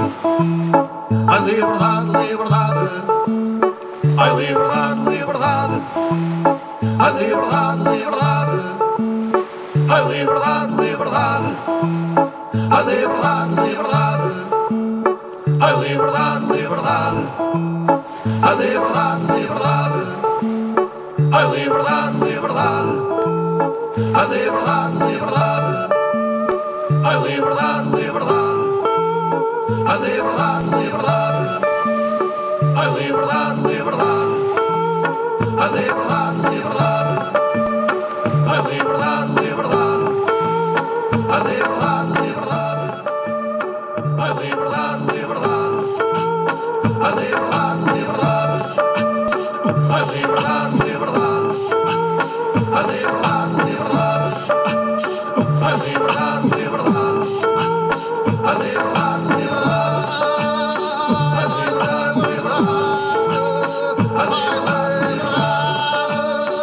A liberdade, liberdade. Ai, liberdade, liberdade. A liberdade, liberdade. Ai, liberdade, liberdade. A liberdade, liberdade. Ai, liberdade, liberdade. A liberdade, liberdade. Ai, liberdade, liberdade. A liberdade, liberdade. Ai, liberdade, liberdade. A liberdade, liberdade. Ai, liberdade, liberdade. A liberdade, liberdade. Ai, liberdade, liberdade. A liberdade, liberdade. Ai, liberdade, liberdade. A liberdade, liberdade. Ai, liberdade, liberdade. A liberdade, liberdade. Ai, liberdade, liberdade. A liberdade, liberdade. A liberdade, liberdade. A liberdade, liberdade.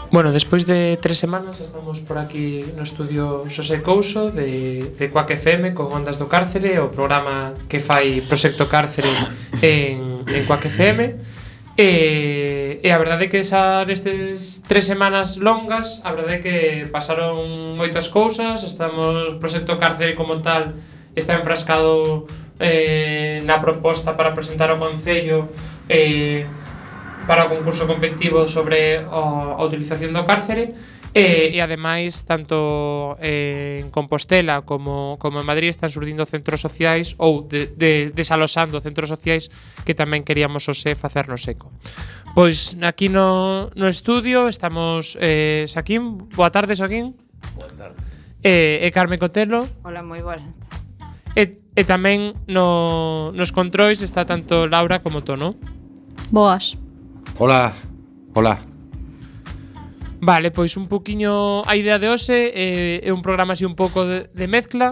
Bueno, despois de 3 semanas estamos por aquí no estudio Xosé Couso de Quack FM con Ondas do Cárcere, o programa que fai Proxecto Cárcere en Quack FM. E a verdade é que nestes 3 semanas longas, a verdade é que pasaron moitas cousas. Proxecto Cárcere como tal está enfrascado na proposta para presentar ao Concello para o concurso competitivo sobre a utilización do cárcere e ademais tanto en Compostela como en Madrid están surdindo centros sociais ou desalosando centros sociais que tamén queríamos facernos eco. Pois aquí no estudio estamos Saquín, boa tarde Saquín. Boa tarde. E Carmen Cotelo. Hola, moi boa. E tamén nos controis está tanto Laura como Tono. Boas. Hola, hola. Vale, pois un poquiño a idea de hoxe é un programa así un pouco de mezcla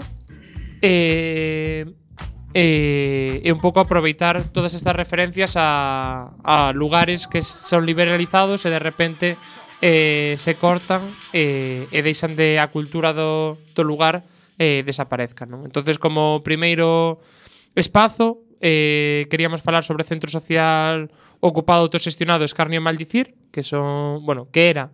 e un pouco aproveitar todas estas referencias a lugares que son liberalizados e de repente se cortan e deixan de a cultura do lugar desaparezcan, non? Entonces, como primeiro espazo queríamos falar sobre centro social ocupado autoxestionado Escarnio e Maldicir, que era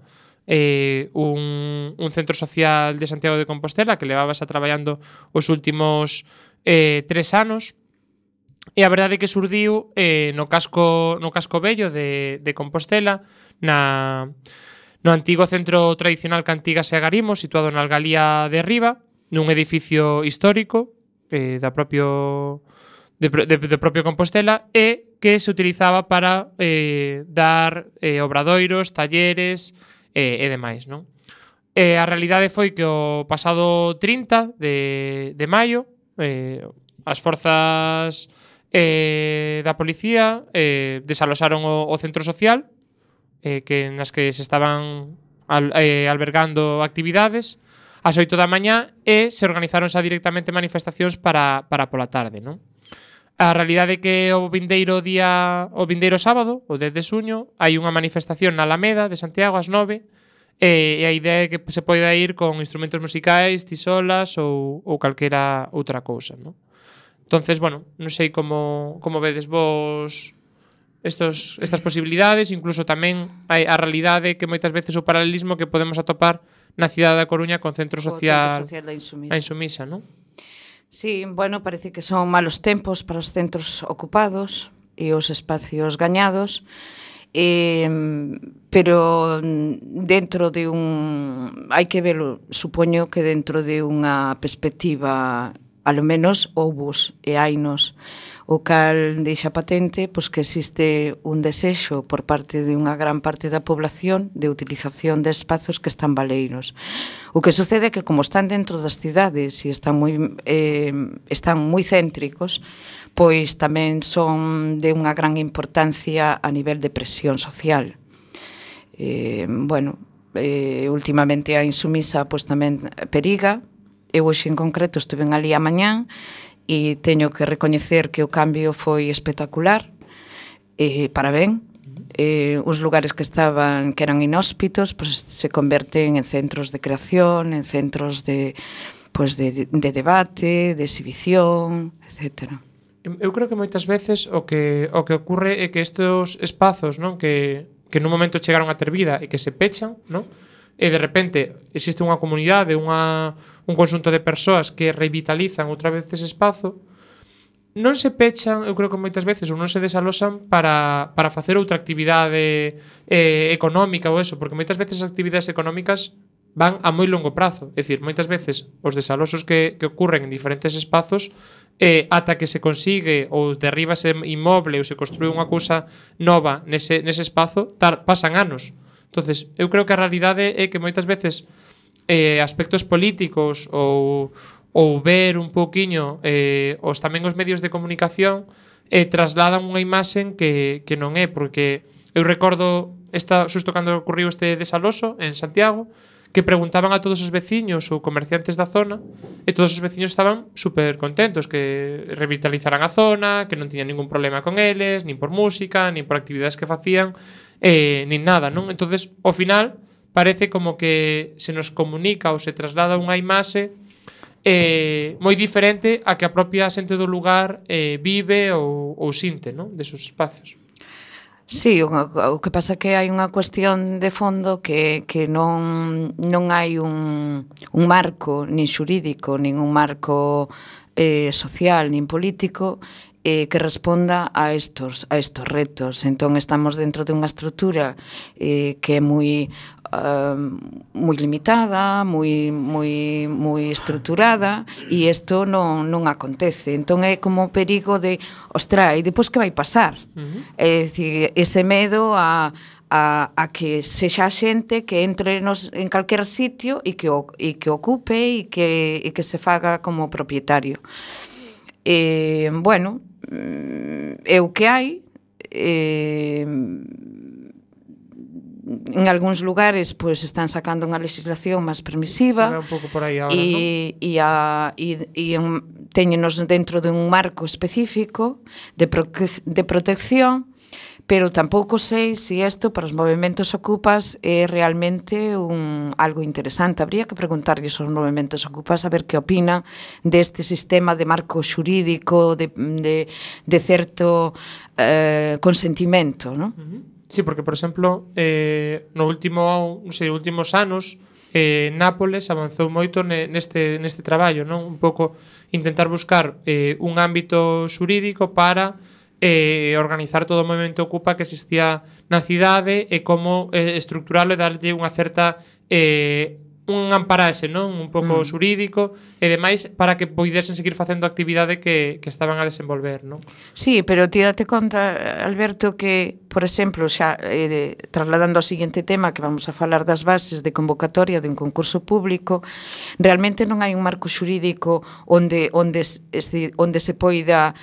un centro social de Santiago de Compostela que levabas traballando os últimos 3 anos. E a verdade é que surdiu no casco vello de Compostela, no antigo centro tradicional Cantigas e Agarimo, situado na Algalía de Riba, nun edificio histórico do propio Compostela e que se utilizaba para dar obradoiros, talleres e demais, non? A realidade foi que o pasado 30 de maio as forzas da policía desalosaron o centro social nas que se estaban albergando actividades ás 8 da mañá e se organizaron xa directamente manifestacións para pola tarde, non? A realidade é que o vindeiro sábado, o 10 de xuño, hai unha manifestación na Alameda de Santiago ás 9 e a idea é que se poida ir con instrumentos musicais, tisolas ou calquera outra cousa, non? Entonces, bueno, non sei como vedes vos estas posibilidades, incluso tamén hai a realidade que moitas veces o paralelismo que podemos atopar na cidade da Coruña con centro social da Insumisa, non? Sí, bueno, parece que son malos tempos para os centros ocupados e os espacios gañados, pero dentro de hai que verlo, supoño que dentro de unha perspectiva, alo menos houbos e hainos, o cal deixa patente pois que existe un desexo por parte de unha gran parte da población de utilización de espazos que están baleiros. O que sucede é que como están dentro das cidades e están moi céntricos, pois tamén son de unha gran importancia a nivel de presión social. Últimamente a Insumisa pois tamén periga. Eu hoxe en concreto estuve ali a mañán e teño que recoñecer que o cambio foi espectacular, para ben. Os lugares que eran inhóspitos pois se converten en centros de creación, en centros de debate, de exhibición, etc. Eu creo que moitas veces o que ocurre é que estes espazos, non, que nun momento chegaron a ter vida e que se pechan, non? E de repente existe unha comunidade, un conxunto de persoas que revitalizan outra vez ese espazo, non se pechan, eu creo que moitas veces ou non se desalosan para facer outra actividade económica ou eso, porque moitas veces as actividades económicas van a moi longo prazo. É dicir, moitas veces os desalosos que ocurren en diferentes espazos ata que se consigue ou derriba ese inmoble ou se construe unha cousa nova nese espazo, pasan anos. Entonces, eu creo que a realidade é que moitas veces aspectos políticos ou ver un pouquiño tamén os medios de comunicación trasladan unha imaxen que non é, porque eu recordo xusto cando ocurriu este desaloso en Santiago, que preguntaban a todos os veciños ou comerciantes da zona e todos os veciños estaban super contentos que revitalizaran a zona, que non tiñan ningún problema con eles, nin por música, nin por actividades que facían, nin nada, non? Entonces, ao final, parece como que se nos comunica ou se traslada unha imaxe moi diferente a que a propia xente do lugar vive ou sinte, non? Desos espacios. Sí, o que pasa que hai unha cuestión de fondo que non hai un marco nin xurídico, nin un marco social, nin político que responda a estos retos. Entón estamos dentro de unha estrutura que é moi limitada, moi estruturada, e isto non acontece. Entón é como o perigo de, ostra, e depois que vai pasar? É dicir, ese medo a que sexa a xente que entre en calquer sitio e que ocupe e que se faga como propietario. Bueno, é o que hai. En algúns lugares pois están sacando unha legislación máis permisiva un pouco por aí ahora, e téñenos dentro de un marco específico de protección, pero tampouco sei se isto para os movementos ocupas é realmente algo interesante. Habría que preguntarlles aos movementos ocupas a ver que opinan deste sistema de marco xurídico de certo consentimento, non? Sí, porque, por exemplo, últimos anos Nápoles avanzou moito neste traballo, non? Un pouco intentar buscar un ámbito xurídico para organizar todo o movimento ocupa que existía na cidade e como estruturalo e darlle unha certa un amparaxe, non? Un pouco xurídico e demais para que poidesen seguir facendo a actividade que estaban a desenvolver, non? Sí, pero ti date conta, Alberto, que, por exemplo, xa trasladando ao seguinte tema, que vamos a falar das bases de convocatoria de un concurso público, realmente non hai un marco xurídico onde se poida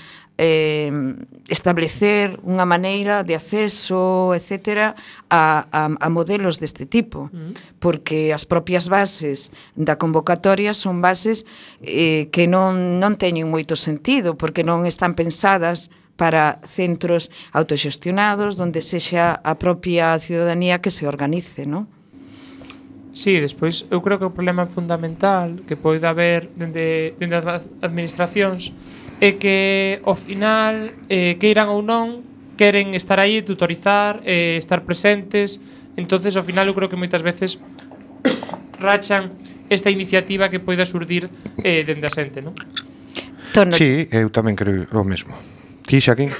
establecer unha maneira de acceso, etcétera, a modelos deste tipo, porque as propias bases da convocatoria son bases que non teñen moito sentido, porque non están pensadas para centros autoxestionados onde sexa a propia ciudadanía que se organice, non? Sí, despois eu creo que o problema fundamental que pode haber dende as administracións é que ao final queiran ou non queren estar aí, tutorizar, estar presentes. Entonces ao final eu creo que moitas veces rachan esta iniciativa que poida surdir dende a xente, non? Sí, eu tamén creo o mesmo. Ti, Xaquín?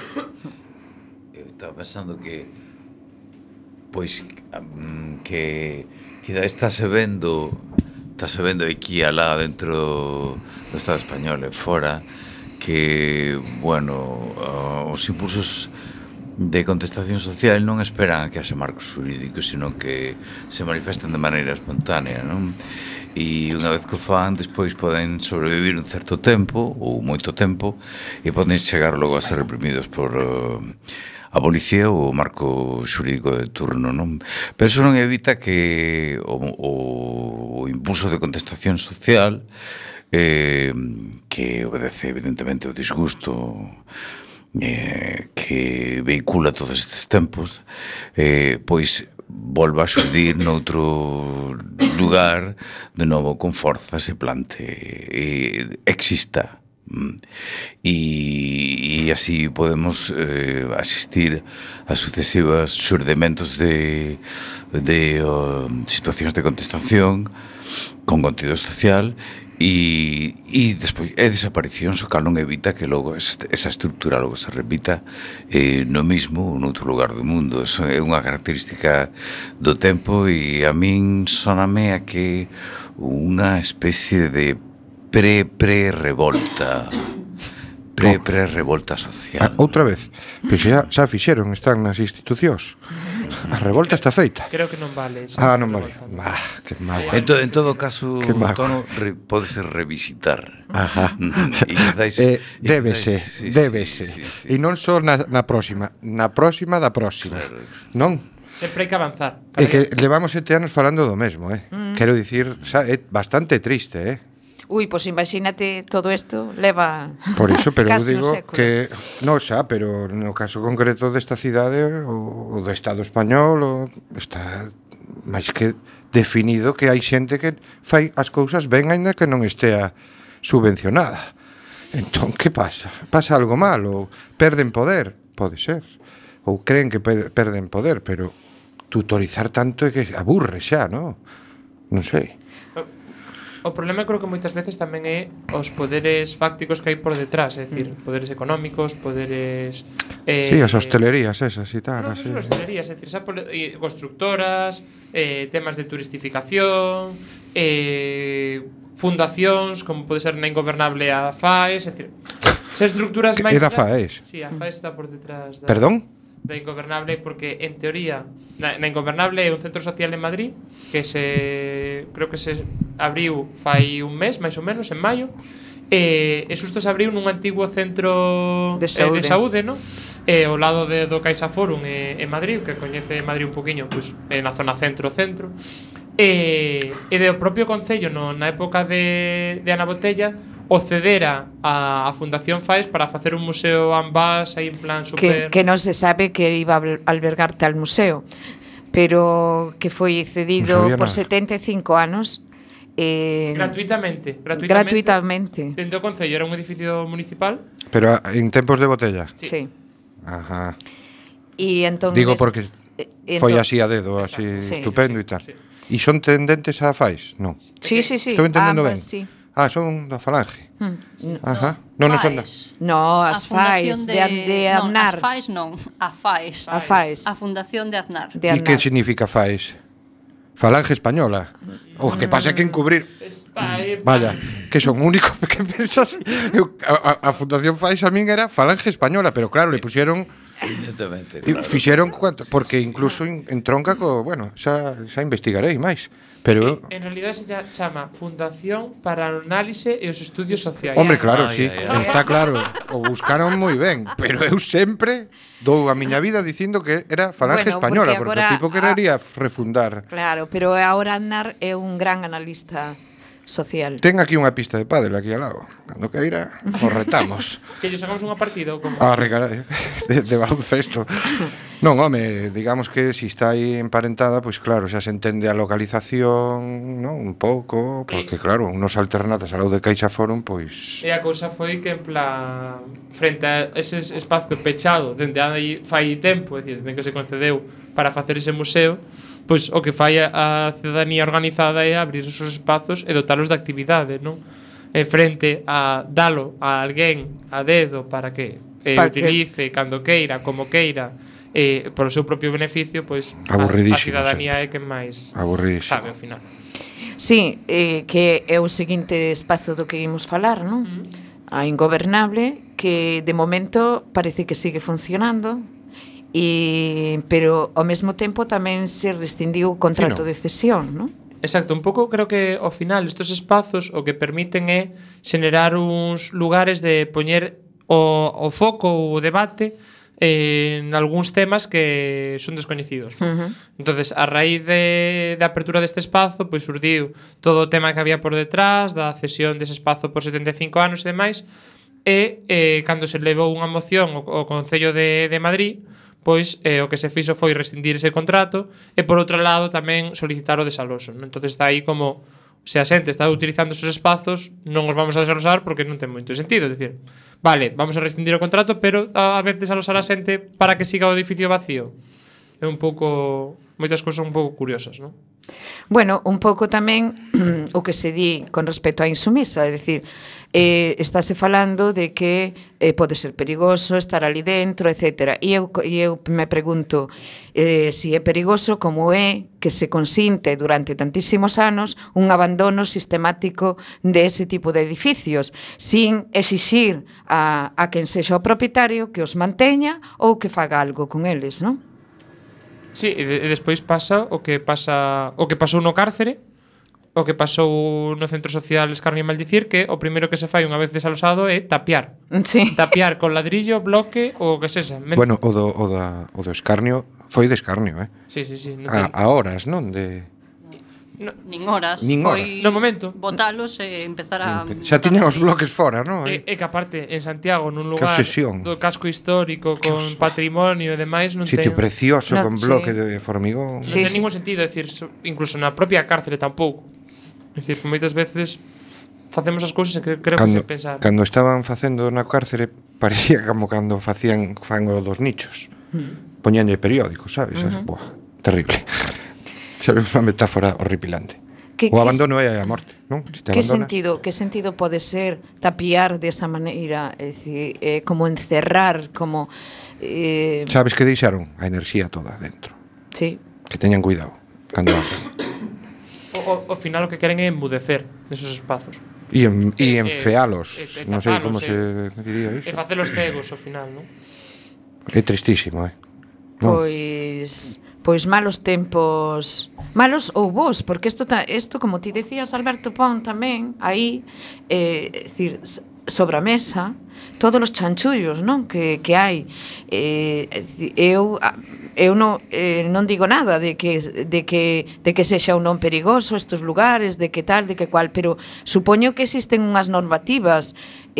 Eu estaba pensando que pois que estáse vendo aquí e alá dentro do Estado español e fora que, bueno, os impulsos de contestación social non esperan a que haxe marcos xurídicos, sino que se manifestan de maneira espontánea, non? E unha vez que o fan, despois poden sobrevivir un certo tempo, ou moito tempo, e poden chegar logo a ser reprimidos por a policía ou o marco xurídico de turno, non? Pero iso non evita que o impulso de contestación social que obedece evidentemente o disgusto que vehicula todos estes tempos, pois volva a xurdir noutro lugar de novo con forza, se plante, exista. E así podemos asistir a sucesivas xurdementos de situacións de contestación con contido social e despois desaparicións, o cal non evita que logo esa estrutura logo se repita no mismo ou noutro lugar do mundo. Eso é unha característica do tempo e a min soname a que unha especie de pre-revolta social. Outra vez, que xa fixeron, están nas institucións. A revolta está feita. Creo que non vale. Non vale. Que mal. En todo caso, o tono pode ser revisitar. Ajá. Débese. E non só na próxima da próxima. Claro. Non? Sempre hai que avanzar. E que levamos 7 anos falando do mesmo, Quero dicir, é bastante triste, Ui, pois imagínate, todo isto leva por iso, pero eu casi digo un século. que non xa, pero no caso concreto desta cidade o do Estado español está máis que definido que hai xente que fai as cousas ben aínda que non estea subvencionada. Entón, que pasa? Pasa algo mal ou perden poder? Pode ser. Ou creen que perden poder, pero tutorizar tanto é que aburre xa, non? Non sei. O problema creo que moitas veces tamén é os poderes fácticos que hai por detrás, é dicir, poderes económicos, poderes Sí, as hostelerías esas e tal, non así. só hostelerías, é dicir, constructoras, temas de turistificación, fundacións, como pode ser na Ingobernable a FAES, é dicir, se estructuras Que máis é da FAES? Sí, a FAES está por detrás da Perdón? Da Ingobernable, porque en teoría na Ingobernable é un centro social en Madrid que creo que se abriu fai un mes, máis ou menos, en maio, e xusto se abriu nun antigo centro de saúde, no? Ao lado do Caixa Forum en Madrid, que coñece Madrid un poquinho, pois, na zona centro. E do propio Concello, na época de Ana Botella, o cedera a Fundación FAES para facer un museo ambas aí en plan super... Que non se sabe que iba a albergar tal museo, pero que foi cedido por 75 anos. Gratuitamente. Dentro do Concello, era un edificio municipal. Pero en tempos de Botella? Sí. Ajá. E entón Digo porque foi así a dedo, Exacto. así Sí. estupendo e tal. Sí. E son tendentes a FAES? Non. Sí. Estou entendendo ben. Sí. Son da Falange. Ajá. Non son da... No, as FAES de Aznar. As FAES non, a FAES. A FAES. A Fundación de Aznar. De E que Aznar. significa FAES? Falange Española. O que pasa é que encubrir... Vaya, que son único que pensas... A Fundación FAES a min era Falange Española, pero claro, le pusieron... Evidentemente, E fixeron cuanto, porque incluso entronca co, bueno, xa investigarei máis, pero En realidade se chama Fundación para o Análise e os Estudios Sociais. hombre, claro, Ai, sí, ai, ai. está claro, o buscaron moi ben, pero eu sempre dou a miña vida dicindo que era Falange Bueno, Española, porque porque agora o tipo querería refundar. Claro, pero agora Aznar é un gran analista social. Ten aquí unha pista de pádel aquí ao lado. Cando queira, os retamos. Que lle sacamos unha partida ou como? Carai, de baloncesto. Non, home, digamos que si está aí emparentada, pois claro, xa se entende a localización, non? Un pouco, porque claro, unos alternatas ao lado de Caixa Forum, pois... E a cousa foi que en plan frente a ese espazo pechado dende aí fai tempo, é dicir, dende que se concedeu para facer ese museo, pois o que fai a ciudadanía organizada é abrir esos espazos e dotalos de actividade, non? E frente a dalo a alguén a dedo para que utilice cando queira, como queira, polo seu propio beneficio, pois a ciudadanía é que máis sabe ao final. Sí, que é o seguinte espazo do que imos falar, non? A Ingobernable, que de momento parece que sigue funcionando, pero ao mesmo tempo tamén se rescindiu o contrato de cesión, non? Exacto, un pouco creo que ao final estes espazos o que permiten é xenerar uns lugares de poñer o foco ou o debate en algúns temas que son descoñecidos. Entonces, a raíz de apertura deste espazo, pois surdiu todo o tema que había por detrás da cesión dese espazo por 75 anos e demais, e cando se levou unha moción ao Concello de Madrid, pois o que se fixo foi rescindir ese contrato e por outro lado tamén solicitar o desaloso, non? Entonces está aí como se a xente está utilizando esos espazos, non os vamos a desalosar porque non ten moito sentido, é dicir, vale, vamos a rescindir o contrato, pero a vez desalosar a xente para que siga o edificio vacío. É un pouco moitas cousas un pouco curiosas, non? Bueno, un pouco tamén o que se di con respecto á insumisa, é dicir, estáse falando de que pode ser perigoso estar ali dentro, etc. E eu me pregunto se é perigoso como é que se consinte durante tantísimos anos un abandono sistemático de ese tipo de edificios sin exixir a quen sexa o propietario que os manteña ou que faga algo con eles, non? Sí, e despois pasa o que pasou no cárcere, o que pasou no centro social Escarnio e Maldicir, que o primeiro que se fai unha vez desalosado é tapiar. Sí. Tapiar con ladrillo, bloque ou o que sexa. Bueno, o do Escarnio foi de Escarnio, Sí. A horas, non? nin horas. Nin hora. Foi No momento. botalos e empezar a... Xa tiñan os bloques fora, non? E que aparte, en Santiago, nun Que lugar obsesión. do casco histórico, con patrimonio e demais, non Sitio ten... precioso, No, con sí. bloque de formigón. Non Sí, ten sí. ningún sentido, é dicir, incluso na propia cárcere tampouco. É dicir, que moitas veces facemos as cousas e que creo que Cando, se pensar. cando estaban facendo na cárcere, parecía como cando facían fango dos nichos. Poñanlle periódicos, sabes? Buah, terrible. Sabes, unha metáfora horripilante. Que- O que abandono é a morte, non? Se te abandonas. Que sentido pode ser tapiar desa maneira, é dicir, como encerrar, como Sabes que deixaron a enerxía toda dentro. sí. Que teñan cuidado cando abren. Ao final o que queren é embudecer esos espazos. E enfealos. Non sei como tapalos, se diría E iso. facelos cegos ao final, non? É tristísimo, Non. Pois malos tempos, malos ou bons, porque isto como ti decías, Alberto Pon tamén aí, decir, sobre a mesa todos os chanchullos, non, que hai. Eu non digo nada de que sexa ou non perigoso estes lugares, de que tal, de que cual, pero supoño que existen unhas normativas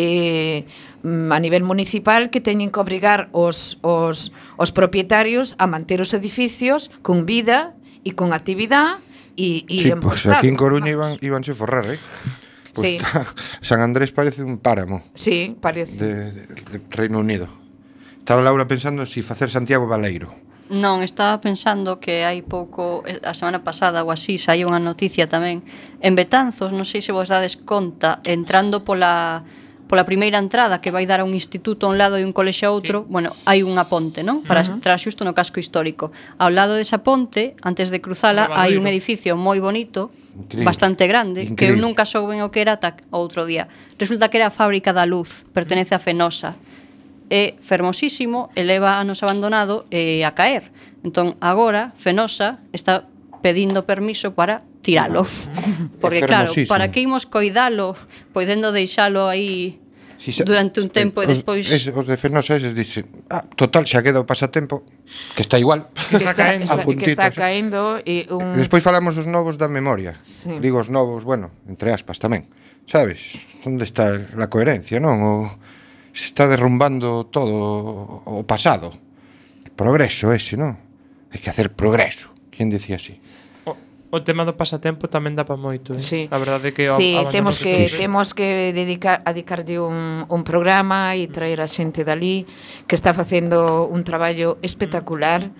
a nivel municipal que teñen que obrigar os propietarios a manter os edificios con vida e con actividade e Sí, en pois buen aquí en estado. Coruña Vamos. ibanse forrar, Sí. San Andrés parece un páramo Sí, parece. de Reino Unido. Estaba Laura pensando si facer Santiago Baleiro. Non, estaba pensando que hai pouco, a semana pasada ou así, saiu unha noticia tamén. En Betanzos, non sei se vos dades conta, entrando pola primeira entrada que vai dar a un instituto a un lado e un colexio a outro, bueno, hai unha ponte, non? Para entrar xusto no casco histórico. Ao lado desa ponte, antes de cruzala, hai un edificio moi bonito, Increíble. bastante grande, que eu Increíble. nunca souben o que era ata outro día. Resulta que era a fábrica da luz, pertenece a Fenosa. É fermosísimo, eleva anos abandonado e a caer. Entón, agora, Fenosa está pedindo permiso para tiralo. Porque claro, fermosísimo. para que imos coidalo, podendo deixalo aí durante un tempo e despois... Os de Fenosa eses dicen, total, xa queda o pasatempo, que está igual. Que está caendo. A Que está puntitos. caendo e un... Despois falamos os novos da memoria. Sí. Digo os novos, bueno, entre aspas tamén. Sabes? Onde está a coherencia, non? Se está derrumbando todo o pasado. El progreso ese, non? Hai que hacer progreso. Quen decía así? O tema do pasatempo tamén dá pa moito, Sí. A verdade é que Sí, abandonos temos que dedicarlle un programa e traer a xente dali que está facendo un traballo espectacular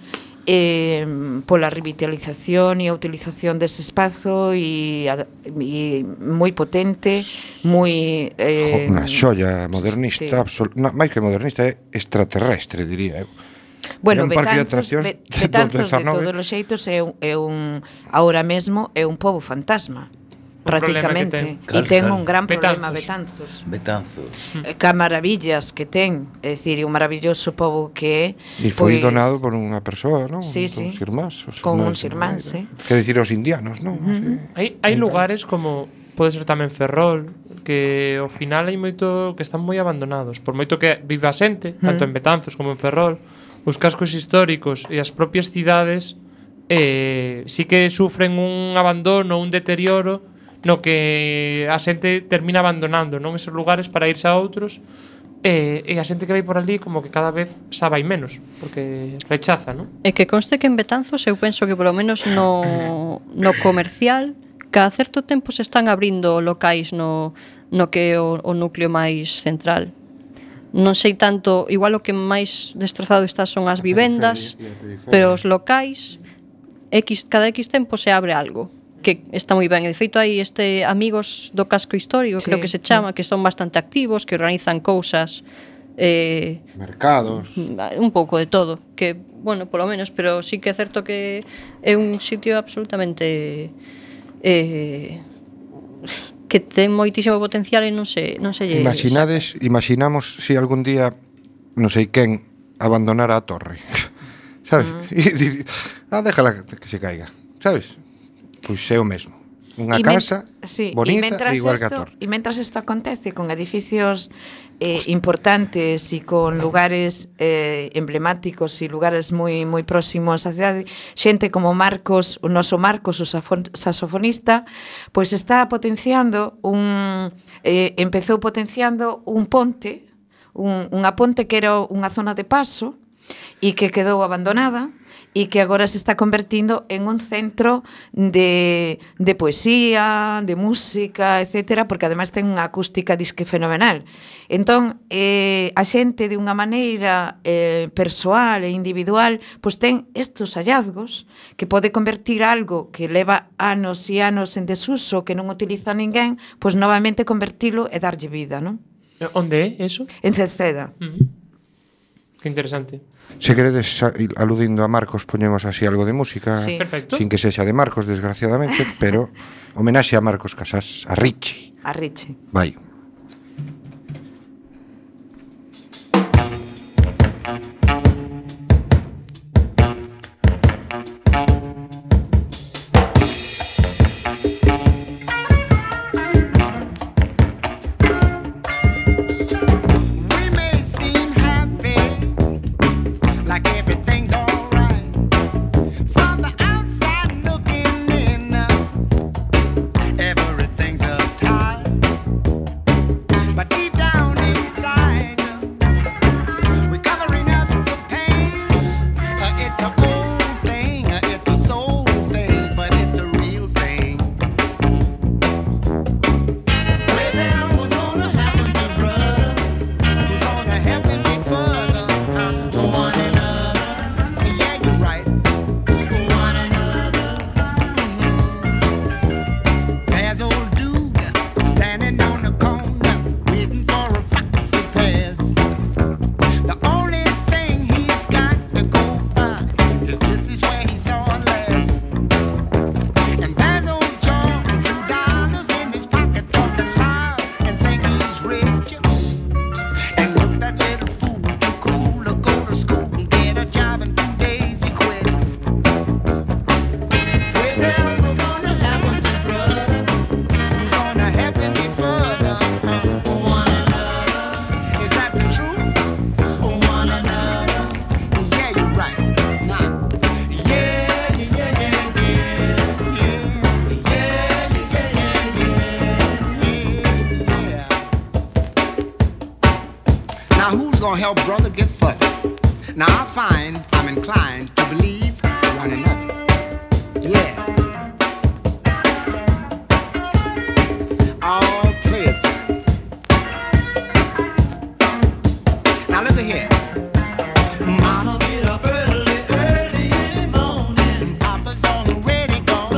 pola revitalización e a utilización dese espazo e moi potente, moi Unha xoia modernista, sí. máis que modernista, é extraterrestre, diría eu. Bueno, Era un parque de Betanzos, atraccións Betanzos de 19. todos os xeitos ahora mesmo é un pobo fantasma, prácticamente. problema que E ten Claro, un gran problema Betanzos. Betanzos. Betanzos. Que maravillas que ten, é dicir, un maravilloso pobo que é. E foi pois, donado por unha persoa, non? Sí, sí. Os irmáns. Con uns irmáns, sí. Quer dicir, os indianos, non? Hai lugares como pode ser tamén Ferrol que ao final hai moito que están moi abandonados, por moito que viva xente, tanto en Betanzos como en Ferrol, os cascos históricos e as propias cidades sí que sufren un abandono, un deterioro no que a xente termina abandonando, non, esos lugares para irse a outros. E a xente que vai por ali como que cada vez xa vai menos, porque rechaza, non? E que conste que en Betanzos eu penso que polo menos no comercial cada certo tempo se están abrindo locais no que é o núcleo máis central. Non sei tanto, igual o que máis destrozado está son as vivendas, pero os locais cada X tempo se abre algo que está moi ben. E de feito hai amigos do casco histórico, Sí. creo que se chama, que son bastante activos, que organizan cousas Mercados. un pouco de todo, que, bueno, polo menos, pero sí que é certo que é un sitio absolutamente que ten moitísimo potencial e non se lle Imaginamos se algún día non sei quen abandonara a torre. Sabes? E déjala que se caiga. Sabes? Pois é o mesmo. Unha E casa sí, bonita e igual que a torre. E mentras isto acontece con edificios importantes e con lugares emblemáticos e lugares moi próximos á cidade, xente como Marcos, o noso Marcos, o saxofonista, pois está potenciando empezou potenciando un ponte, unha ponte que era unha zona de paso e que quedou abandonada e que agora se está convertindo en un centro de poesía, de música, etcétera, porque ademais ten unha acústica disque fenomenal. Entón, a xente de unha maneira persoal e individual, pois ten estes hallazgos que pode convertir algo que leva anos e anos en desuso, que non utiliza ninguén, pois novamente convertilo e darlle vida, non? Onde é eso? En Cerceda. Que interesante. Se queredes, aludindo a Marcos, poñemos así algo de música, Sí. Perfecto. sin que sexa de Marcos, desgraciadamente, pero homenaxe a Marcos Casas, a Richie. A Riche. Vai. We may seem happy, like everything's alright. From the outside looking in, everything's uptight. But deep down inside, we're covering up the pain. It's an old thing, it's a soul thing, but it's a real thing. Wait down, what's gonna happen to brother? Who's gonna help him get further? One another. Yeah, you're right. One another. There's old dude standing on the corner, waiting for a fox to pass. The only thing he's got to go by is this is where he saw last. And there's old John, $2 in his pocket, talking loud and think he's rich. And look, that little fool, too cool to go to school and get a job in 2 days he quit. Well, tell him what's gonna happen to brother. Who's gonna help him get further? One another. Is that the truth? One another. Yeah, you're right. Nah. Yeah, yeah, yeah, yeah, yeah. Yeah, yeah, yeah. Now who's gonna help brother get further? Now I find I'm inclined to believe one another. Yeah. All players. Now look at here. Mama get up early in the morning. Papa's already gone.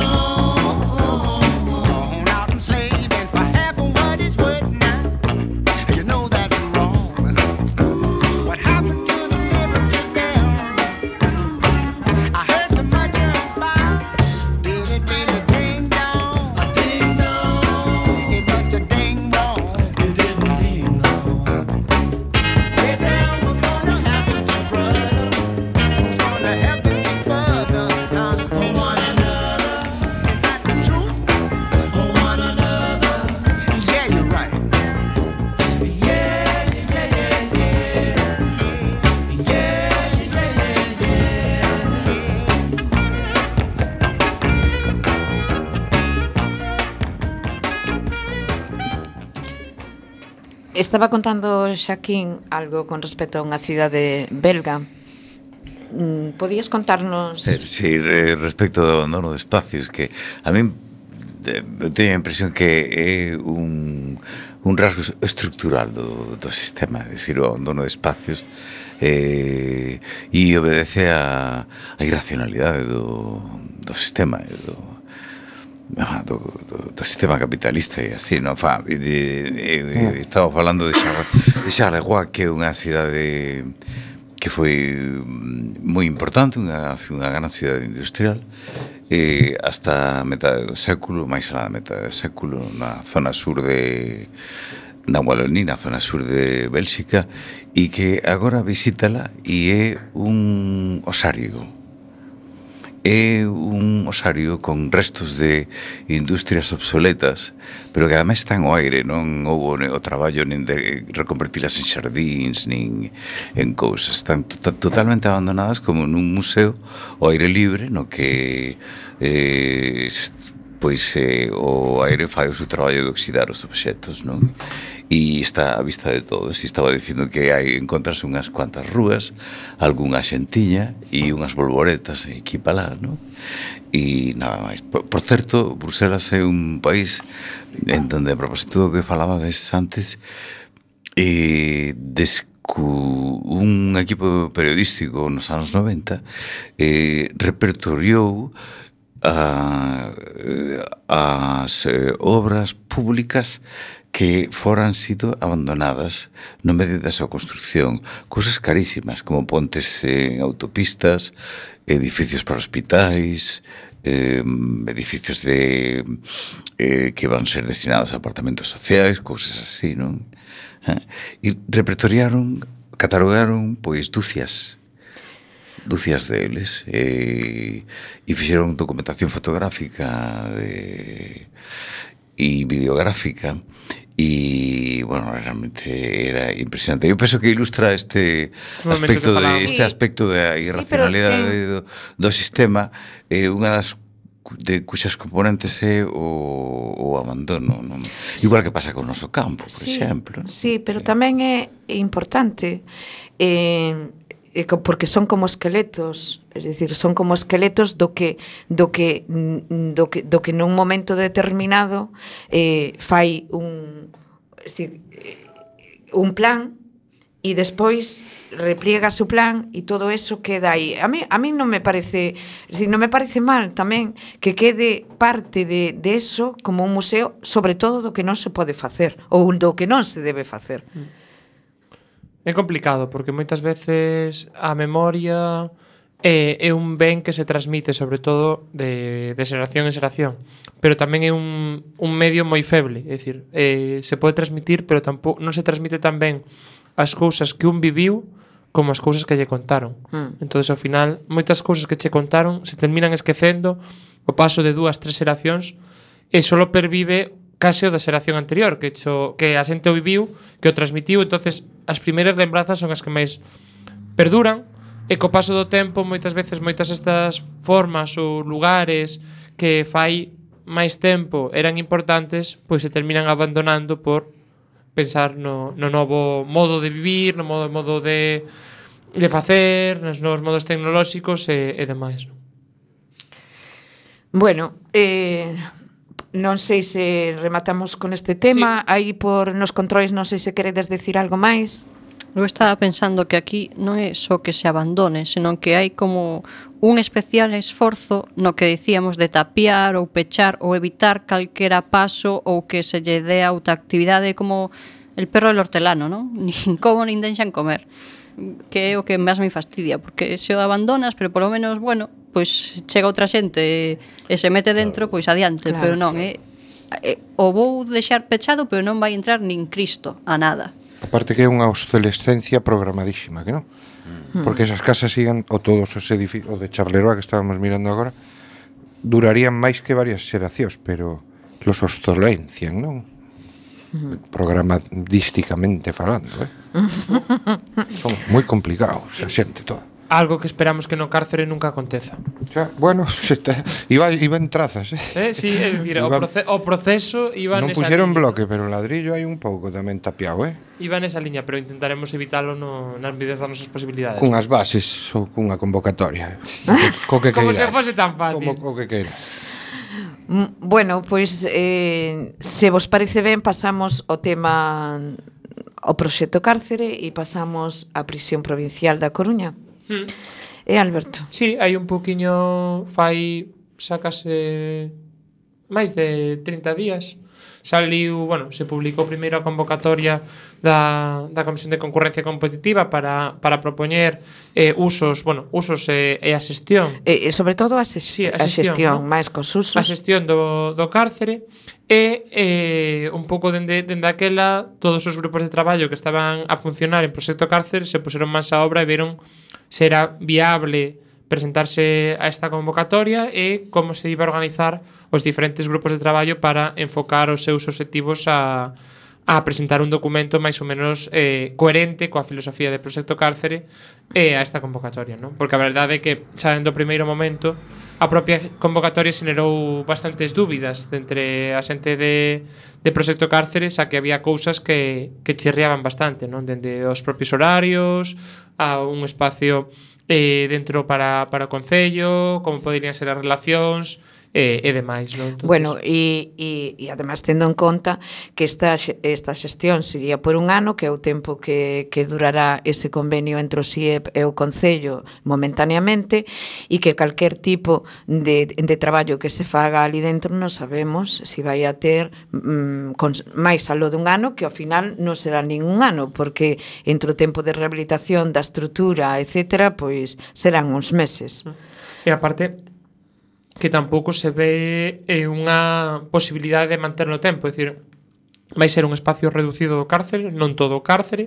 Gone out and slaving for half of what it's worth now. You know that's wrong. What happened to the Liberty Bell? I heard so much about. Did it really ding dong? A ding dong. It must have ding wrong. It didn't ding dong. Hey, tell what's gonna happen to brother? Who's gonna help him get further? One another. Is that the truth? One another. Yeah, you're right. Yeah, yeah, yeah, yeah. Yeah, yeah, yeah, Estaba contando Xaquín algo con respecto a unha cidade belga. Podías contarnos... Sí, respecto do abandono de espacios, que a min eu teño a impresión que é un rasgo estructural do sistema, é dicir, o abandono de espacios e obedece a irracionalidade do sistema do sistema capitalista e así, non fa. Estaba falando de Charleroi, que é unha cidade que foi moi importante, unha gran cidade industrial, hasta a metade do século, máis alá da metade do século, na zona sur da Wallonie, na zona sur de Bélxica, e que agora visítala e é un osario é un osario con restos de industrias obsoletas, pero que ademais están ao aire, non houve o traballo nin de reconvertilas en xardíns, nin en cousas. Están totalmente abandonadas como nun museo ao aire libre, no que o aire fai o seu traballo de oxidar os obxetos, non? E está a vista de todos. E estaba dicindo que hai encontras unhas cuantas rúas, algunha xentiña e unhas bolboretas aquí para lá, non? E nada máis. Por certo, Bruselas é un país en donde, a propósito do que falabades antes, un equipo periodístico nos anos 90 repertoriou as obras públicas que foran sido abandonadas no medio da súa construcción, cousas carísimas como pontes en autopistas, edificios para hospitais, edificios que van ser destinados a apartamentos sociais, cousas así, non? E repertoriaron, catalogaron pois dúcias deles e fixeron documentación fotográfica e videográfica e, bueno, realmente era impresionante. Eu penso que ilustra este aspecto da irracionalidade do sistema, unha das cuxas componentes é o abandono, non? Igual que pasa con o noso campo, por exemplo. Sí, pero tamén é importante porque son como esqueletos, es decir, son como esqueletos do que nun momento determinado fai un plan e despois repliega o plan e todo eso queda aí. A mí non me parece, es decir, non me parece mal tamén que quede parte de eso como un museo, sobre todo do que non se pode facer ou do que non se debe facer. É complicado, porque moitas veces a memoria é un ben que se transmite, sobre todo, de xeración en xeración. Pero tamén é un medio moi feble. É dicir, se pode transmitir, pero tampouco non se transmite tan ben as cousas que un viviu como as cousas que lle contaron. Entón, ao final, moitas cousas que che contaron se terminan esquecendo o paso de 2-3 xeracións e só pervive case o da xeración anterior, que a xente o viviu, que o transmitiu. Entonces as primeiras lembranzas son as que máis perduran, e co paso do tempo moitas veces moitas estas formas ou lugares que fai máis tempo eran importantes, pois se terminan abandonando por pensar no novo modo de vivir, no modo de facer, nos novos modos tecnolóxicos e demais. Bueno, non sei se rematamos con este tema. Sí. Aí nos controis non sei se queredes decir algo máis. Eu estaba pensando que aquí non é só que se abandone, senón que hai como un especial esforzo no que dicíamos de tapiar ou pechar ou evitar calquera paso ou que se lle dea outra actividade, como el perro del hortelano, non? Nin como nin deixan comer, que é o que máis me fastidia, porque se o abandonas, pero polo menos, bueno, pois chega outra xente e se mete dentro, pois adiante, claro, pero non, o vou deixar pechado, pero non vai entrar nin Cristo a nada. Aparte que é unha obsolescencia programadísima, que non? Porque esas casas sigan, ou todos os edificios, o de Charleroi que estábamos mirando agora, durarían máis que varias xeracións, pero los obsolencian, non? Programadísticamente falando, Son moi complicados, a xente toda. Algo que esperamos que no cárcere nunca aconteza. Xa, bueno, iba en trazas, Sí, é dicir, o proceso iba non nesa puxeron liña. bloque, pero o ladrillo hai un pouco tamén tapiado, Iba nesa liña, pero intentaremos evitalo nas medidas das nosas posibilidades. Cunhas bases ou cunha convocatoria. Co que Como queira. se fose tan fácil. Como o que queira. Bueno, pois se vos parece ben, pasamos ao tema, ao proxecto cárcere, e pasamos á prisión provincial da Coruña. Alberto? Sí, hai un pouquiño, sácase máis de 30 días. Saliu, se publicou primeiro a convocatoria da Comisión de Concurrencia Competitiva para propoñer usos e a xestión. E sobre todo a xestión, máis cos usos. A xestión do cárcere e un pouco dende aquela, todos os grupos de traballo que estaban a funcionar en proxecto cárcere se puseron máis a obra e viron se era viable presentarse a esta convocatoria e como se iba a organizar os diferentes grupos de traballo para enfocar os seus obxectivos a presentar un documento máis ou menos coherente coa filosofía de Proxecto Cárcere e a esta convocatoria, non? Porque a verdade é que xa do primeiro momento a propia convocatoria xenerou bastantes dúbidas entre a xente de Proxecto Cárcere, xa que había cousas que chirriaban bastante, non? Dende os propios horarios, a un espacio dentro para o Concello, como poderían ser as relacións e demais, non? Entonces, Bueno, e además tendo en conta que esta xestión sería por un ano, que é o tempo que durará ese convenio entre o SIEP e o Concello momentaneamente, e que calquer tipo de traballo que se faga ali dentro non sabemos se vai a ter máis aló dun ano, que ao final non será ningún ano, porque entre o tempo de rehabilitación da estrutura, etcétera, pois serán uns meses. E aparte que tampouco se ve unha posibilidade de manter no tempo, é dicir, vai ser un espacio reducido do cárcere, non todo o cárcere,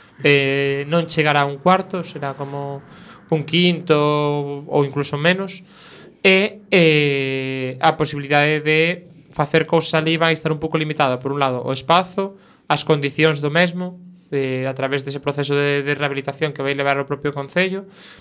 non chegará a un cuarto, será como un quinto ou incluso menos, e a posibilidade de facer cousas ali vai estar un pouco limitada, por un lado, o espazo, as condicións do mesmo, a través dese proceso de rehabilitación que vai levar o propio Concello,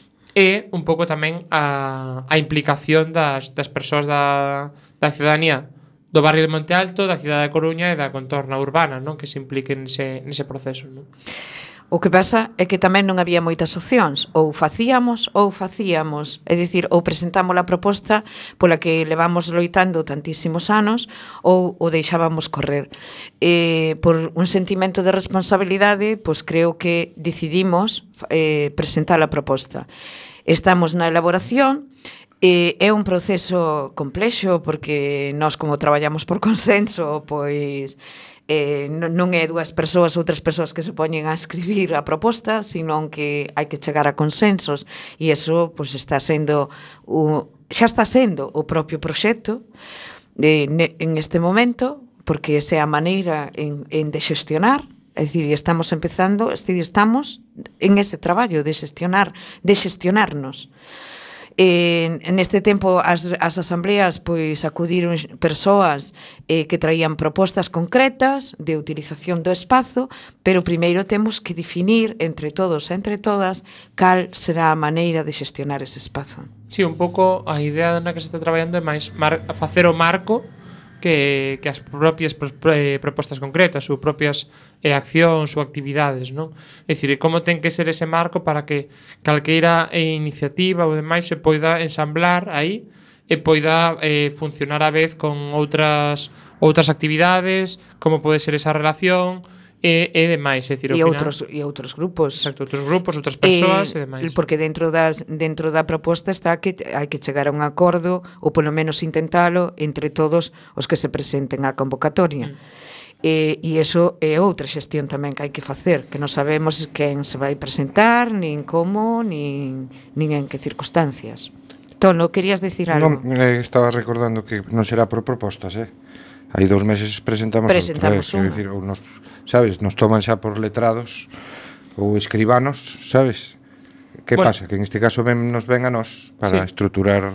e un pouco tamén a implicación das persoas da ciudadanía do barrio de Monte Alto, da cidade de Coruña e da contorna urbana, non? Que se impliquen nese proceso, non? O que pasa é que tamén non había moitas opcións, ou facíamos, é dicir, ou presentamos a proposta pola que levamos loitando tantísimos anos, ou deixábamos correr. Por un sentimento de responsabilidade, pois creo que decidimos presentar a proposta. Estamos na elaboración, é un proceso complexo porque nós como traballamos por consenso, pois non é dúas persoas ou tres persoas que se poñen a escribir a proposta, sino que hai que chegar a consensos, e iso pois xa está sendo o propio proxecto en este momento, porque esa é a maneira de xestionar. É dicir, estamos empezando, estamos en ese traballo de xestionarnos. Neste tempo as asambleas pois acudiron persoas que traían propostas concretas de utilización do espazo, pero primeiro temos que definir entre todos e entre todas cal será a maneira de xestionar ese espazo. Sí, un pouco a idea na que se está traballando é máis facer o marco que as propias propostas concretas ou propias accións ou actividades, non? É dicir, como ten que ser ese marco para que calqueira iniciativa ou demais se poida ensamblar aí e poida funcionar a vez con outras actividades, como pode ser esa relación e demais, é dicir, e outros grupos. Exacto, outros grupos, outras persoas e demais. Porque dentro da proposta está que hai que chegar a un acordo, ou polo menos intentalo, entre todos os que se presenten á convocatoria. E iso é outra xestión tamén que hai que facer, que non sabemos quen se vai presentar, nin como, nin en que circunstancias. Tono, querías decir algo? Non, estaba recordando que non será por propostas, Hai 2 meses presentamos unha. Decir, ou nos toman xa por letrados ou escribanos, sabes? Que pasa? Que en este caso nos ven a nós para estruturar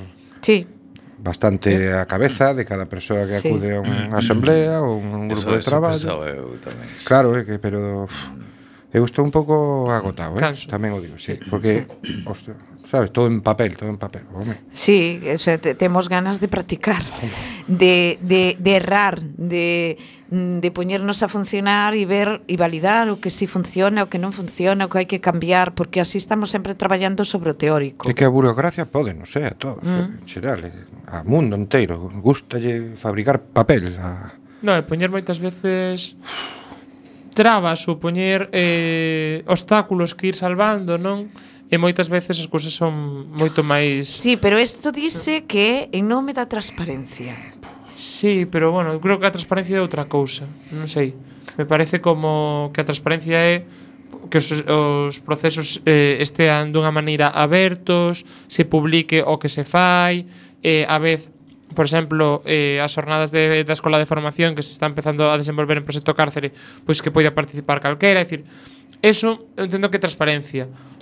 bastante a cabeza de cada persoa que acude a unha asamblea ou un grupo de traballo. Eu tamén. Claro, pero eu estou un pouco agotado, tamén o digo, porque hostia, sabes, todo en papel, home. Sí, o sea, temos ganas de practicar, de errar, de poñernos a funcionar e ver e validar o que si funciona, o que non funciona, o que hai que cambiar, porque así estamos sempre traballando sobre o teórico. É que a burocracia pode, non sei, a todos, en xeral, a mundo inteiro, gustalle fabricar papel. Non, e poñer moitas veces trabas ou poñer obstáculos que ir salvando, non? E moitas veces as cousas son moito máis... Sí, pero isto dice que é en nome da transparencia. Sí, pero bueno, eu creo que a transparencia é outra cousa. Non sei. Me parece como que a transparencia é que os procesos estean dunha maneira abertos, se publique o que se fai, a vez, por exemplo, as jornadas da Escola de Formación que se está empezando a desenvolver en Proxecto Cárcere, pois que poida participar calquera, é dicir, eso eu entendo que é transparencia.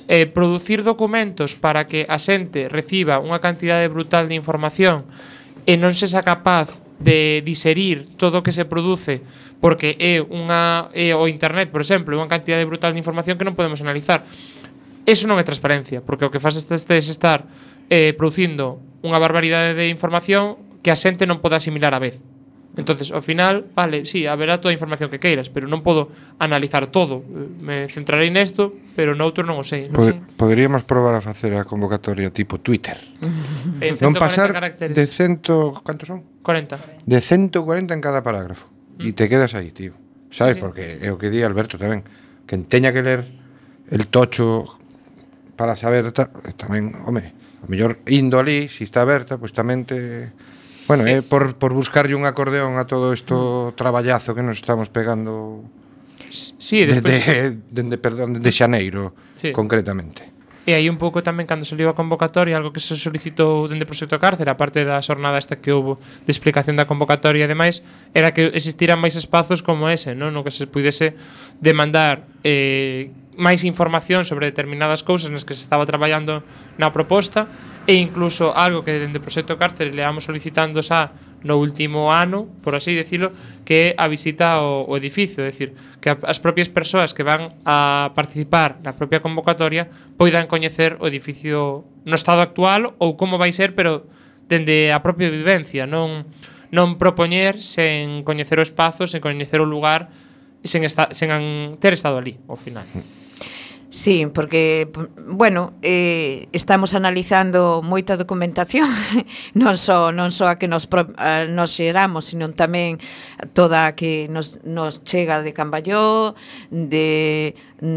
producir documentos para que a xente reciba unha cantidade brutal de información e non sexa capaz de diserir todo o que se produce porque é o internet, por exemplo, unha cantidade brutal de información que non podemos analizar. Eso non é transparencia, porque o que faz é estar producindo unha barbaridade de información que a xente non pode asimilar á vez. Entonces, ao final, vale, sí, haberá toda a información que queiras, pero non podo analizar todo. Me centrarei nesto, pero noutro non o sei. Poderíamos probar a facer a convocatoria tipo Twitter. Non 140 pasar caracteres. de 100... ¿Cantos son? 40. De 140 en cada parágrafo. E te quedas aí, tío. Sabes? Sí. Porque é o que di Alberto tamén. Que teña que ler el tocho para saber... Tamén, home, a mellor indo ali, se está aberta, pois tamén te... Bueno, é por buscarlle un acordeón a todo isto traballazo que nos estamos pegando Sí, despois de xaneiro, sí, concretamente. E aí un pouco tamén cando saliu a convocatoria, algo que se solicitou dende Proxecto Cárcere, aparte da xornada esta que houbo de explicación da convocatoria e demais, era que existiran máis espazos como ese, non? No que se pudese demandar máis información sobre determinadas cousas nas que se estaba traballando na proposta e incluso algo que dende Proxecto Cárcere leamos solicitando xa no último ano, por así decirlo, que é a visita ao edificio, é dicir, que as propias persoas que van a participar na propia convocatoria poidan coñecer o edificio no estado actual ou como vai ser, pero dende a propia vivencia, non propoñer sen coñecer o espazo, sen coñecer o lugar, sen ter estado ali, ao final. Sí, porque, bueno, estamos analizando moita documentación, non só a que nos xeramos, sino tamén toda a que nos chega de Camballó, de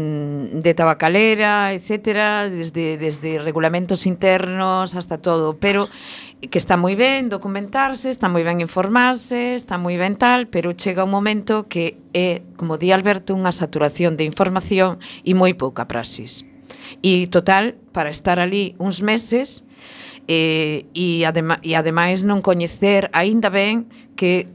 Tabacalera, etcétera, desde regulamentos internos hasta todo, pero que está moi ben documentarse, está moi ben informarse, está moi ben tal, pero chega un momento que é, como di Alberto, unha saturación de información e moi pouca praxis. E total, para estar ali uns meses e ademais non coñecer aínda ben que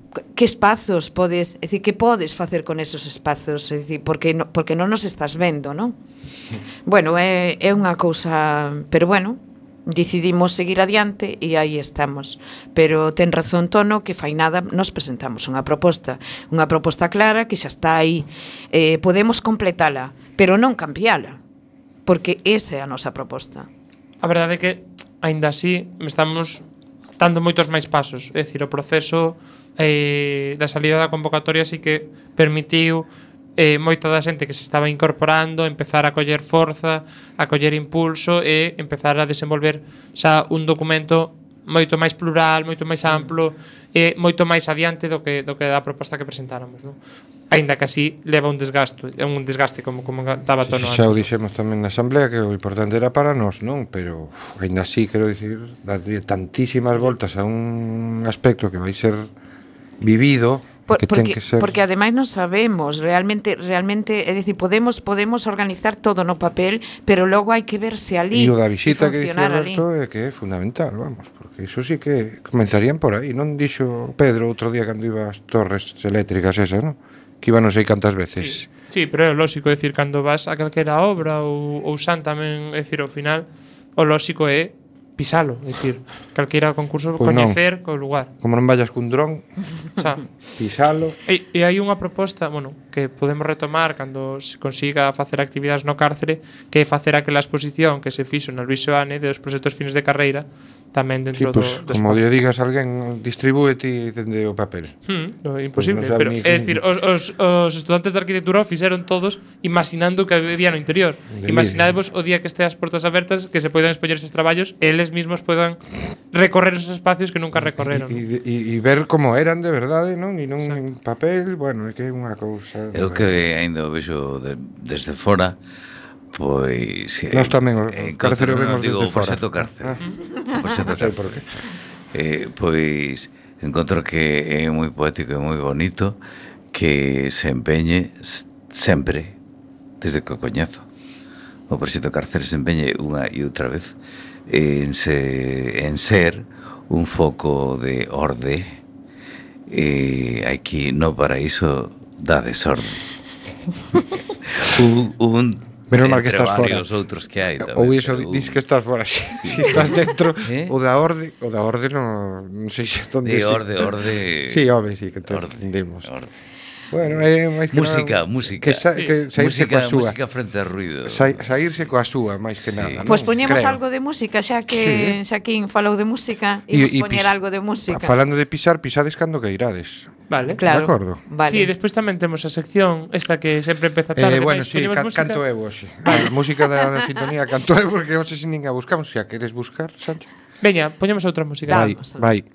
espazos podes, é dicir, que podes facer con esos espazos, é dicir, porque non nos estás vendo, non? Bueno, é unha cousa, pero bueno, decidimos seguir adiante e aí estamos. Pero ten razón Tono que fai nada nos presentamos unha proposta clara que xa está aí. Podemos completala, pero non cambiala, porque esa é a nosa proposta. A verdade é que, aínda así, estamos dando moitos máis pasos. É dicir, o proceso da salida da convocatoria sí que permitiu moita da xente que se estaba incorporando empezar a coller forza, a coller impulso e empezar a desenvolver xa un documento moito máis plural, moito máis amplo e moito máis adiante do que da proposta que presentáramos, non? Aínda que así leva un desgaste como estaba Tono antes. Xa o dixemos tamén na asamblea que o importante era para nós, non? Pero aínda así, quero dicir, darlle tantísimas voltas a un aspecto que vai ser vivido. Porque ademais non sabemos realmente, é dicir, podemos organizar todo no papel, pero logo hai que verse ali. E o da visita que dicía Alberto é que é fundamental, vamos, porque iso sí que comenzarían por aí. Non dixo Pedro outro día cando iba ás torres eléctricas esas, non? Que iba non sei cantas veces. Sí, pero é lógico, é dicir, cando vas a calquera obra ou San tamén, é dicir, ao final o lógico é pisalo, é dicir, calquera concurso pues coñecer co lugar. Como non vayas cun dron, xa, pisalo. E hai unha proposta, bueno, que podemos retomar cando se consiga facer actividades no cárcere, que é facer aquela exposición que se fixo no Luis Xoane dos proxectos fines de carreira, tamén dentro pues, do como lle digas a alguén, distribúete dende o papel. Imposible, pues pero é dicir, os estudantes de arquitectura o fixeron todos imaginando que había no interior. Imaginadevos o día que este as portas abertas, que se poidan expoñer esos traballos, e eles mismos poidan recorrer esos espacios que nunca recorreron. E ver como eran de verdade, non? E non en papel, bueno, é que é unha cousa. Eu que aínda o vexo desde fora, pois nós tamén o cárcere vemos desde fora. Proxecto Cárcere. Non sei por qué. Pois encontro que é moi poético e moi bonito que se empeñe sempre, desde que o coñezo, o Proxecto Cárcere se empeñe unha e outra vez en ser un foco de orde aquí no paraíso da desorde. un Menos mal que Entre estás fora. varios outros que hai tamén. Ou iso pero dis que estás fora. Si estás dentro, Eh? o da orde non sei se onde. De orde. Sí, home, sí, que Orde, entendemos. orde. Bueno, máis que Música, nada, música. que saírse coa súa. Música frente ao ruido. Saírse coa súa, máis que Sí. nada. Pois non? poñemos Creo. algo de música, xa que Xaquín falou de música, imos poñer algo de música. Falando de pisades cando que irades. Vale. Claro. De acordo. Vale. Sí, despois tamén temos a sección esta que sempre empeza tarde. Bueno, mais sí, poñemos música. canto eu hoxe. A música da sintonía canto eu porque hoxe sin ninguén a buscamos. Se a queres buscar, Sánchez. Veña, poñemos outra música. Vai, vai.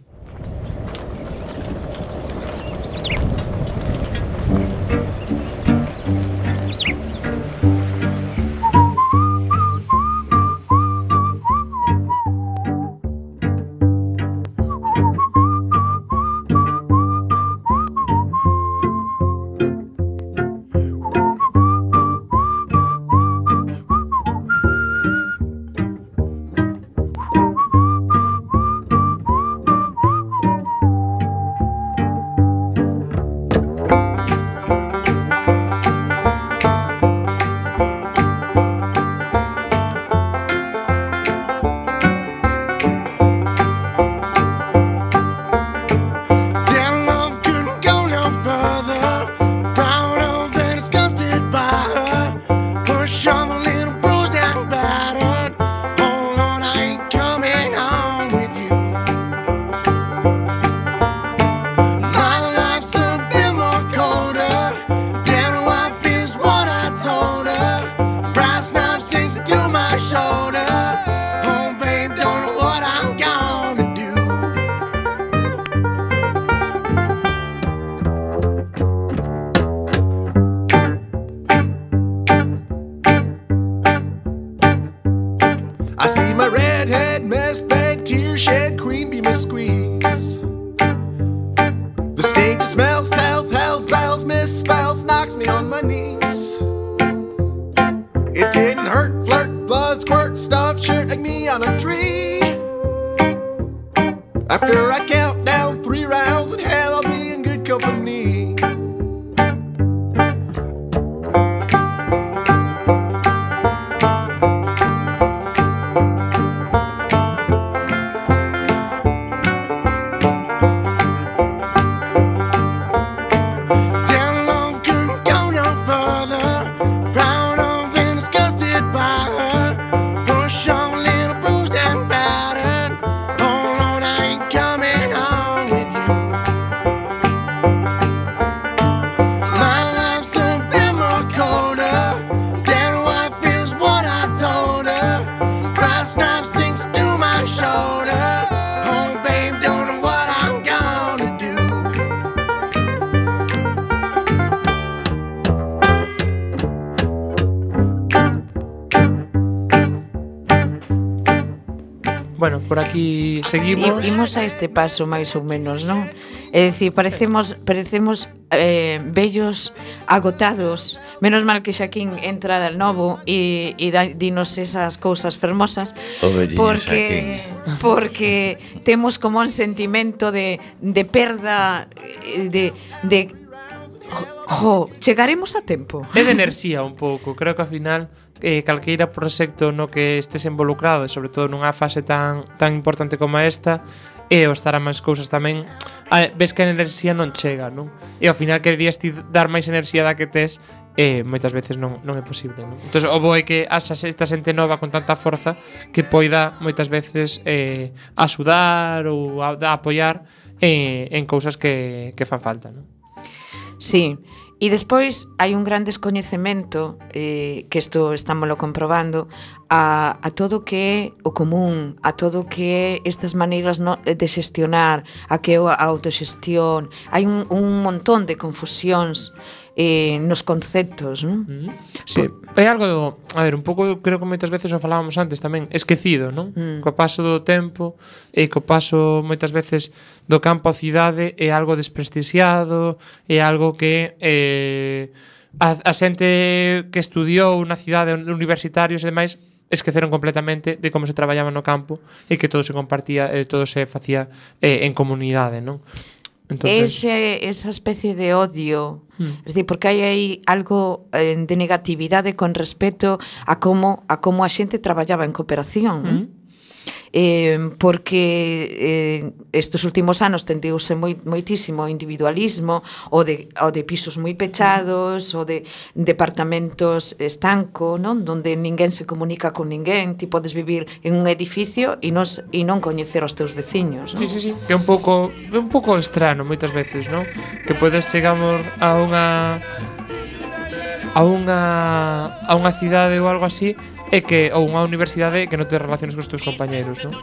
Damn love couldn't go no further. Proud of and disgusted by her. Push on the little bruised and battered. Hold on, I ain't coming home with you. My life's a bit more colder. Damn what feels what I told her. Brass knife sinks to my shoulder. Oh, babe, don't know what I'm gonna do. I see my redhead messed bed, tear shed, queen bee must squeeze. The stage smells, tells, hells, bells, misspells, knocks me on my knees. It didn't hurt, flirt, blood, squirt, stuff, shirt like me on a tree. After I count down 3 rounds in hell, I'll be in good company. Damn love couldn't go no further. Proud of and disgusted by her. Push on a little bruised and battered. Oh Lord, I ain't coming home with you. My life's a bit more colder. Damn what feels what I told her. Brass knife sinks to my shoulder. Oh babe, don't know what I'm gonna do. Bueno, por aquí seguimos. Imos a este paso máis ou menos, non? É dicir, parecemos vellos agotados. Menos mal que Xaquín entra de novo e dinos esas cousas fermosas. O velliño Porque temos como un sentimento de perda chegaremos a tempo. É de enerxía un pouco. Creo que ao final calqueira proxecto no que estés involucrado, e sobre todo nunha fase tan importante como esta, e o estar a máis cousas tamén, ves que a enerxía non chega, non? E ao final querías ti dar máis enerxía da que tes, moitas veces non é posible, non? Entón, o bo é que haxa esta xente nova con tanta forza que poida moitas veces axudar ou apoiar en cousas que fan falta, non? Sí, e despois hai un gran descoñecemento que isto estámoslo comprobando a todo que é o común, a todo que é estas maneiras de xestionar, a que é a autoxestión. Hai un montón de confusións nos conceptos, non? Sí, é algo, a ver, un pouco creo que moitas veces o falábamos antes tamén, esquecido, non? Co paso do tempo e co paso moitas veces do campo á cidade é algo desprestixiado, é algo que a xente que estudiou na cidade, universitarios e demais, esqueceron completamente de como se traballaba no campo e que todo se compartía, todo se facía en comunidade, non? Entonces, esa especie de odio, es decir, porque hai aí algo de negatividade con respecto a como a xente traballaba en cooperación, porque estes últimos anos tendeuse moitísimo o individualismo, o de pisos moi pechados, o de departamentos estanco, non? Donde ninguén se comunica con ninguén, ti podes vivir en un edificio e non coñecer os teus veciños, non? sí. Que é un pouco estrano moitas veces, non? Que podes chegamos a unha cidade ou algo así ou unha universidade que non te relaciones cos teus compañeiros, non?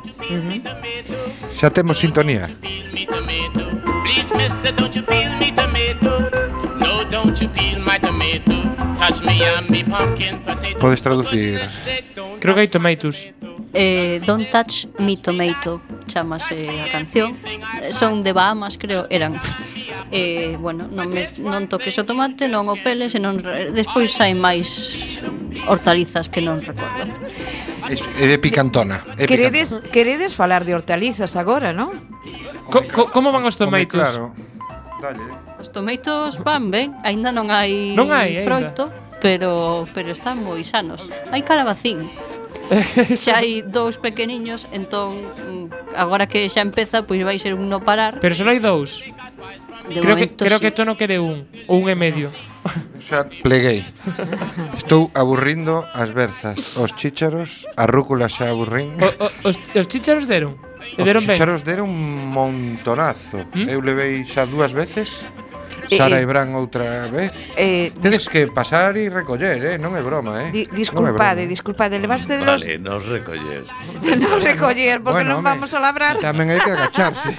Xa temos sintonía. Please, mister, don't you peel me tomato. No, don't you peel my tomato. Touch me on me pumpkin potato. Podes traducir. Creo que hai tomatoes. Don't Touch Me Tomato chamase a canción. Son de Bahamas, creo, eran. Bueno, non toques o tomate, non o peles, e despois hai máis hortalizas que non recordo. É de picantona. Queredes falar de hortalizas agora, non? Como van os Home, tomatoes? claro. Dalle. Os tomeitos van ben, aínda non hai froito, pero están moi sanos. Hai calabacín. Xa hai dous pequeniños, entón agora que xa empeza, pois vai ser un no parar. Pero só hai dous. Creo que tono quere un ou un e medio. Xa pleguei. Estou aburrindo as berzas, os chícharos, a rúcula xa aburrín. Os chícharos deron. Os chícharos deron un montonazo. Eu levei xa 2 veces. Sara e Bran outra vez. Tedes que pasar e recoller, non é broma, Disculpade, levástedelos. Vale, nos recoller. Non recoller, porque non vamos a labrar. Tamén hai que agacharse.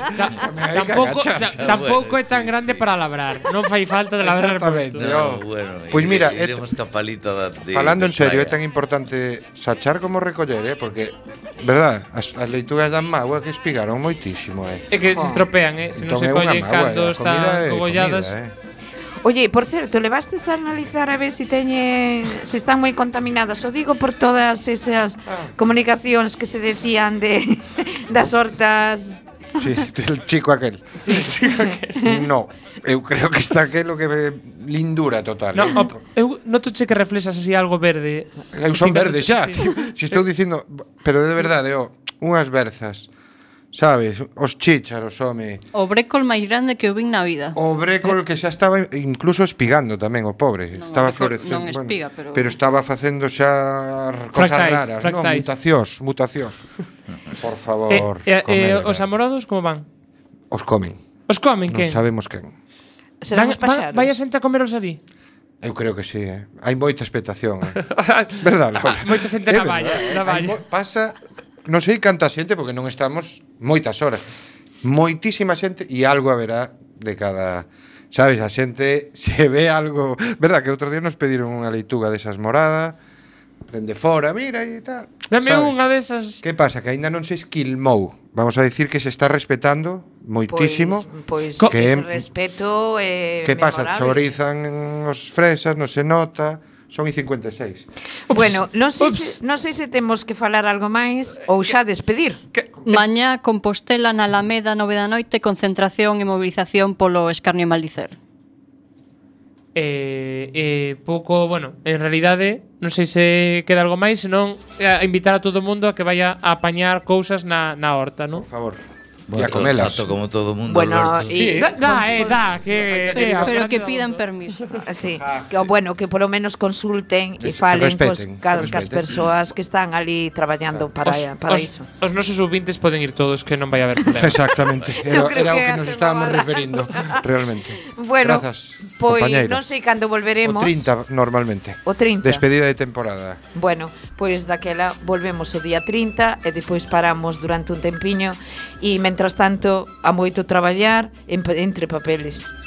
Tampouco é tan grande para labrar. Non fai falta de labrar Exactamente. Bueno, Pois mira, iremos ca palita falando en serio, é tan importante sachar como recoller, porque, verdad, as leitugas dan magua que espigaron moitísimo, É que se estropean, se non se collen cando están cogolladas. Oye, por certo, levastes a analizar a ver se están moi contaminadas. O digo por todas esas comunicacións que se decían das hortas. Sí, del chico aquel. Sí. No, eu creo que está aquelo que lindura total. No, eu notoche que reflexas así algo verde. Eu son verde xa. Si estou dicindo, pero de verdade, unhas berzas. Sabes, os chícharos, home. O brécol máis grande que eu vin na vida. O brécol que xa estaba incluso espigando tamén, o pobre. Non, estaba florecendo. Non espiga, pero estaba facendo xa cosas raras, non? Mutacións. Por favor, os amorodos como van? Os comen. Os comen, quen? Non sabemos quen. Serán os paxaros. Vai a xente a comeros ali? Eu creo que sí, Hai moita expectación, Verdad, Laura? Moita xente na valla. Pasa... Non sei canta xente, porque non estamos moitas horas. Moitísima xente, e algo haberá de cada... Sabes, a xente se ve algo... Verdad que outro día nos pediron unha leituga desas morada, dende fora, mira e tal. Dame unha desas. Que pasa? Que aínda non se esquilmou. Vamos a decir que se está respetando moitísimo. Pois que ese respeto é que pasa? memorable. Chorizan os fresas, non se nota... Son 56. Bueno, non sei se temos que falar algo máis ou xa despedir. Mañá Compostela na Alameda 9 da noite, concentración e movilización polo escarnio e maldicer. Pouco, bueno, en realidade non sei se queda algo máis, senón a invitar a todo o mundo a que vaya a apañar cousas na horta, non? Por favor. Bueno, a comelas. Tanto como todo o mundo. Bueno, Alberto. y Pero que pidan permiso. Sí, que bueno, que polo menos consulten e falen cas persoas que están ali traballando para iso. Os nosos ouvintes poden ir todos, que non vai haber problema. Exactamente. Era o que nos estábamos referindo, realmente. Bueno, grazas, pois compañeiro. non sei cando volveremos. O 30 normalmente. O 30. Despedida de temporada. Bueno, pois daquela volvemos o día 30 e depois paramos durante un tempiño e mentras tanto a moito traballar entre papeles.